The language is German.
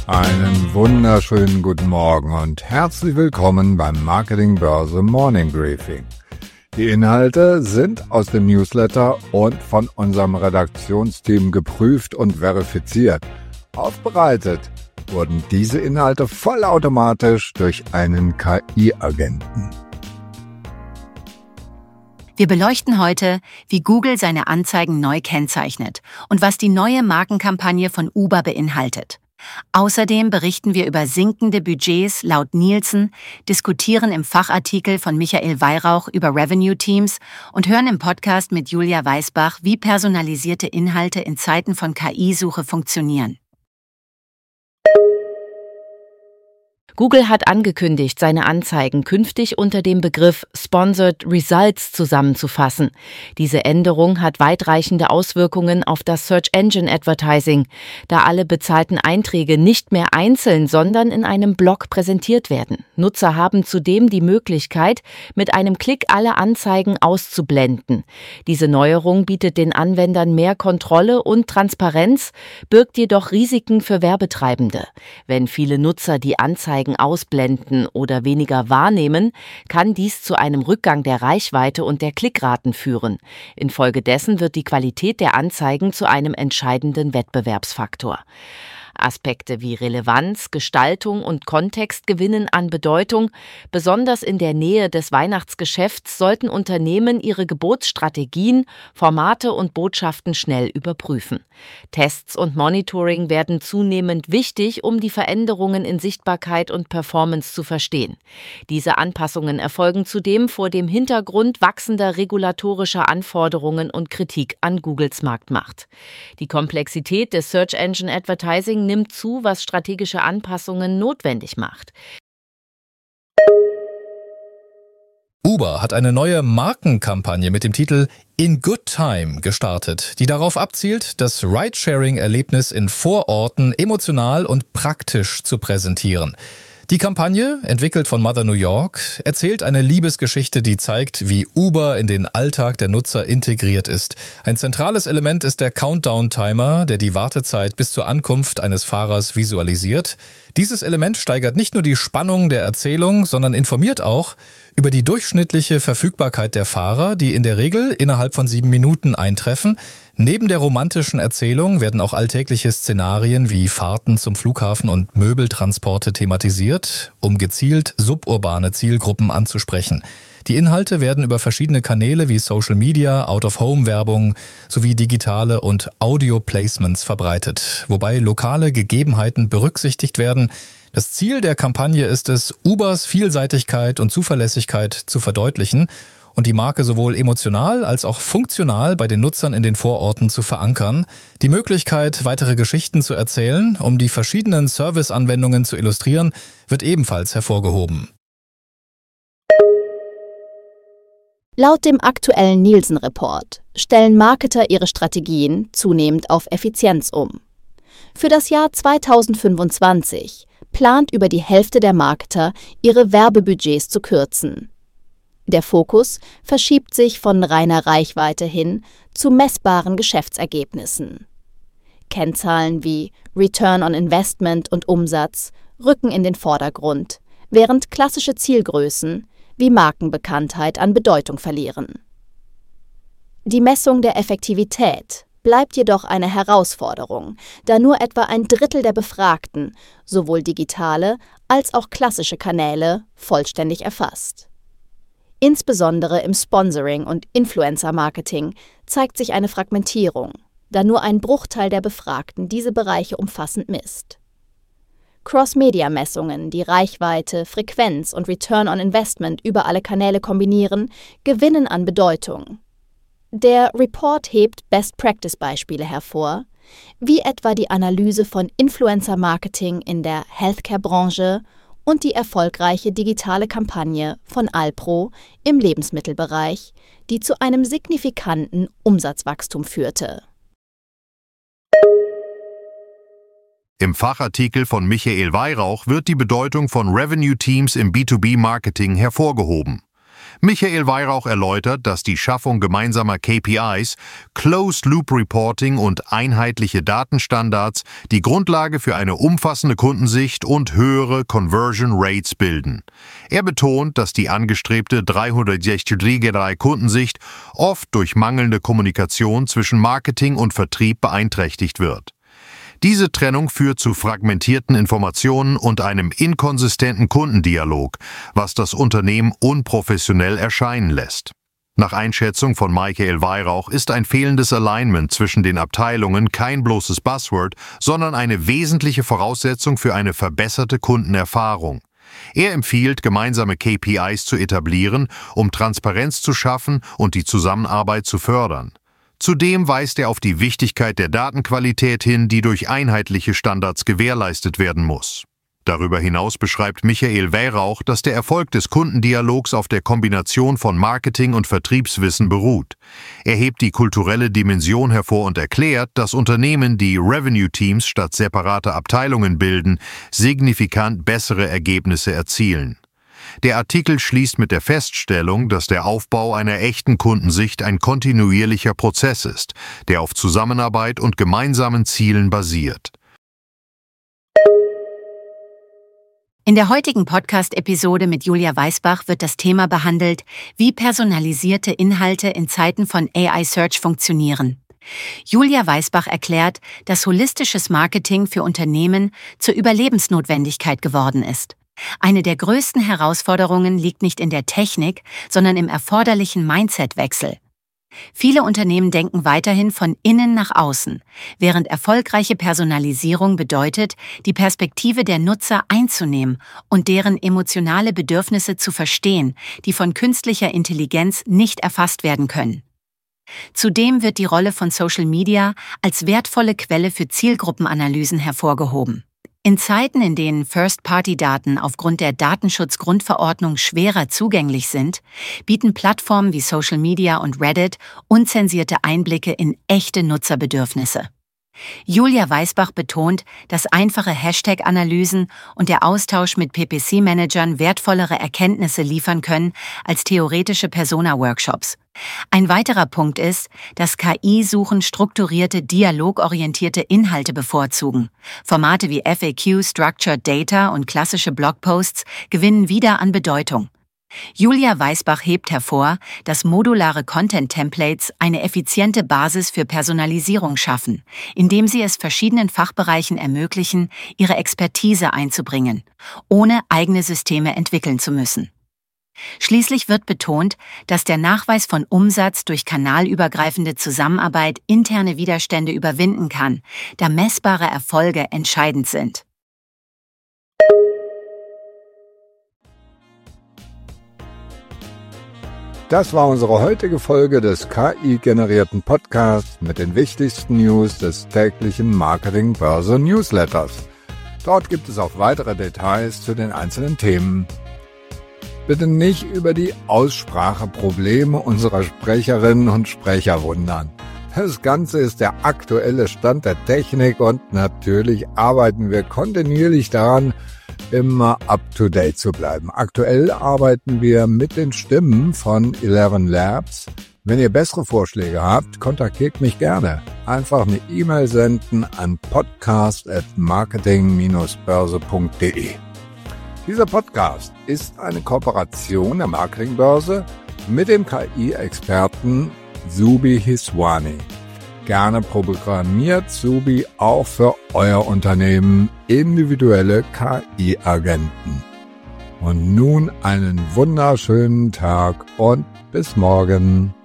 Einen wunderschönen guten Morgen und herzlich willkommen beim Marketing Börse Morning Briefing. Die Inhalte sind aus dem Newsletter und von unserem Redaktionsteam geprüft und verifiziert. Aufbereitet wurden diese Inhalte vollautomatisch durch einen KI-Agenten. Wir beleuchten heute, wie Google seine Anzeigen neu kennzeichnet und was die neue Markenkampagne von Uber beinhaltet. Außerdem berichten wir über sinkende Budgets laut Nielsen, diskutieren im Fachartikel von Michael Weihrauch über Revenue Teams und hören im Podcast mit Julia Weisbach, wie personalisierte Inhalte in Zeiten von KI-Suche funktionieren. Google hat angekündigt, seine Anzeigen künftig unter dem Begriff Sponsored Results zusammenzufassen. Diese Änderung hat weitreichende Auswirkungen auf das Search Engine Advertising, da alle bezahlten Einträge nicht mehr einzeln, sondern in einem Block präsentiert werden. Nutzer haben zudem die Möglichkeit, mit einem Klick alle Anzeigen auszublenden. Diese Neuerung bietet den Anwendern mehr Kontrolle und Transparenz, birgt jedoch Risiken für Werbetreibende. Wenn viele Nutzer die Anzeigen ausblenden oder weniger wahrnehmen, kann dies zu einem Rückgang der Reichweite und der Klickraten führen. Infolgedessen wird die Qualität der Anzeigen zu einem entscheidenden Wettbewerbsfaktor. Aspekte wie Relevanz, Gestaltung und Kontext gewinnen an Bedeutung. Besonders in der Nähe des Weihnachtsgeschäfts sollten Unternehmen ihre Gebotsstrategien, Formate und Botschaften schnell überprüfen. Tests und Monitoring werden zunehmend wichtig, um die Veränderungen in Sichtbarkeit und Performance zu verstehen. Diese Anpassungen erfolgen zudem vor dem Hintergrund wachsender regulatorischer Anforderungen und Kritik an Googles Marktmacht. Die Komplexität des Search Engine Advertising nimmt zu, was strategische Anpassungen notwendig macht. Uber hat eine neue Markenkampagne mit dem Titel In Good Time gestartet, die darauf abzielt, das Ridesharing-Erlebnis in Vororten emotional und praktisch zu präsentieren. Die Kampagne, entwickelt von Mother New York, erzählt eine Liebesgeschichte, die zeigt, wie Uber in den Alltag der Nutzer integriert ist. Ein zentrales Element ist der Countdown-Timer, der die Wartezeit bis zur Ankunft eines Fahrers visualisiert. Dieses Element steigert nicht nur die Spannung der Erzählung, sondern informiert auch über die durchschnittliche Verfügbarkeit der Fahrer, die in der Regel innerhalb von 7 Minuten eintreffen. Neben der romantischen Erzählung werden auch alltägliche Szenarien wie Fahrten zum Flughafen und Möbeltransporte thematisiert, um gezielt suburbane Zielgruppen anzusprechen. Die Inhalte werden über verschiedene Kanäle wie Social Media, Out-of-Home-Werbung sowie digitale und Audio-Placements verbreitet, wobei lokale Gegebenheiten berücksichtigt werden. Das Ziel der Kampagne ist es, Ubers Vielseitigkeit und Zuverlässigkeit zu verdeutlichen und die Marke sowohl emotional als auch funktional bei den Nutzern in den Vororten zu verankern. Die Möglichkeit, weitere Geschichten zu erzählen, um die verschiedenen Serviceanwendungen zu illustrieren, wird ebenfalls hervorgehoben. Laut dem aktuellen Nielsen-Report stellen Marketer ihre Strategien zunehmend auf Effizienz um. Für das Jahr 2025 plant über die Hälfte der Marketer, ihre Werbebudgets zu kürzen. Der Fokus verschiebt sich von reiner Reichweite hin zu messbaren Geschäftsergebnissen. Kennzahlen wie Return on Investment und Umsatz rücken in den Vordergrund, während klassische Zielgrößen wie Markenbekanntheit an Bedeutung verlieren. Die Messung der Effektivität bleibt jedoch eine Herausforderung, da nur etwa ein Drittel der Befragten sowohl digitale als auch klassische Kanäle vollständig erfasst. Insbesondere im Sponsoring und Influencer-Marketing zeigt sich eine Fragmentierung, da nur ein Bruchteil der Befragten diese Bereiche umfassend misst. Cross-Media-Messungen, die Reichweite, Frequenz und Return on Investment über alle Kanäle kombinieren, gewinnen an Bedeutung. Der Report hebt Best-Practice-Beispiele hervor, wie etwa die Analyse von Influencer-Marketing in der Healthcare-Branche und die erfolgreiche digitale Kampagne von Alpro im Lebensmittelbereich, die zu einem signifikanten Umsatzwachstum führte. Im Fachartikel von Michael Weihrauch wird die Bedeutung von Revenue Teams im B2B-Marketing hervorgehoben. Michael Weihrauch erläutert, dass die Schaffung gemeinsamer KPIs, Closed-Loop-Reporting und einheitliche Datenstandards die Grundlage für eine umfassende Kundensicht und höhere Conversion Rates bilden. Er betont, dass die angestrebte 360-Kundensicht oft durch mangelnde Kommunikation zwischen Marketing und Vertrieb beeinträchtigt wird. Diese Trennung führt zu fragmentierten Informationen und einem inkonsistenten Kundendialog, was das Unternehmen unprofessionell erscheinen lässt. Nach Einschätzung von Michael Weihrauch ist ein fehlendes Alignment zwischen den Abteilungen kein bloßes Buzzword, sondern eine wesentliche Voraussetzung für eine verbesserte Kundenerfahrung. Er empfiehlt, gemeinsame KPIs zu etablieren, um Transparenz zu schaffen und die Zusammenarbeit zu fördern. Zudem weist er auf die Wichtigkeit der Datenqualität hin, die durch einheitliche Standards gewährleistet werden muss. Darüber hinaus beschreibt Michael Weihrauch, dass der Erfolg des Kundendialogs auf der Kombination von Marketing- und Vertriebswissen beruht. Er hebt die kulturelle Dimension hervor und erklärt, dass Unternehmen, die Revenue-Teams statt separate Abteilungen bilden, signifikant bessere Ergebnisse erzielen. Der Artikel schließt mit der Feststellung, dass der Aufbau einer echten Kundensicht ein kontinuierlicher Prozess ist, der auf Zusammenarbeit und gemeinsamen Zielen basiert. In der heutigen Podcast-Episode mit Julia Weisbach wird das Thema behandelt, wie personalisierte Inhalte in Zeiten von AI-Search funktionieren. Julia Weisbach erklärt, dass holistisches Marketing für Unternehmen zur Überlebensnotwendigkeit geworden ist. Eine der größten Herausforderungen liegt nicht in der Technik, sondern im erforderlichen Mindset-Wechsel. Viele Unternehmen denken weiterhin von innen nach außen, während erfolgreiche Personalisierung bedeutet, die Perspektive der Nutzer einzunehmen und deren emotionale Bedürfnisse zu verstehen, die von künstlicher Intelligenz nicht erfasst werden können. Zudem wird die Rolle von Social Media als wertvolle Quelle für Zielgruppenanalysen hervorgehoben. In Zeiten, in denen First-Party-Daten aufgrund der Datenschutzgrundverordnung schwerer zugänglich sind, bieten Plattformen wie Social Media und Reddit unzensierte Einblicke in echte Nutzerbedürfnisse. Julia Weisbach betont, dass einfache Hashtag-Analysen und der Austausch mit PPC-Managern wertvollere Erkenntnisse liefern können als theoretische Persona-Workshops. Ein weiterer Punkt ist, dass KI-Suchen strukturierte, dialogorientierte Inhalte bevorzugen. Formate wie FAQ, Structured Data und klassische Blogposts gewinnen wieder an Bedeutung. Julia Weisbach hebt hervor, dass modulare Content-Templates eine effiziente Basis für Personalisierung schaffen, indem sie es verschiedenen Fachbereichen ermöglichen, ihre Expertise einzubringen, ohne eigene Systeme entwickeln zu müssen. Schließlich wird betont, dass der Nachweis von Umsatz durch kanalübergreifende Zusammenarbeit interne Widerstände überwinden kann, da messbare Erfolge entscheidend sind. Das war unsere heutige Folge des KI-generierten Podcasts mit den wichtigsten News des täglichen Marketing-Börse-Newsletters. Dort gibt es auch weitere Details zu den einzelnen Themen. Bitte nicht über die Ausspracheprobleme unserer Sprecherinnen und Sprecher wundern. Das Ganze ist der aktuelle Stand der Technik und natürlich arbeiten wir kontinuierlich daran, immer up-to-date zu bleiben. Aktuell arbeiten wir mit den Stimmen von 11 Labs. Wenn ihr bessere Vorschläge habt, kontaktiert mich gerne. Einfach eine E-Mail senden an podcast@marketing-börse.de. Dieser Podcast ist eine Kooperation der Marketingbörse mit dem KI-Experten Zubi Hiswani. Gerne programmiert Zubi auch für euer Unternehmen individuelle KI-Agenten. Und nun einen wunderschönen Tag und bis morgen.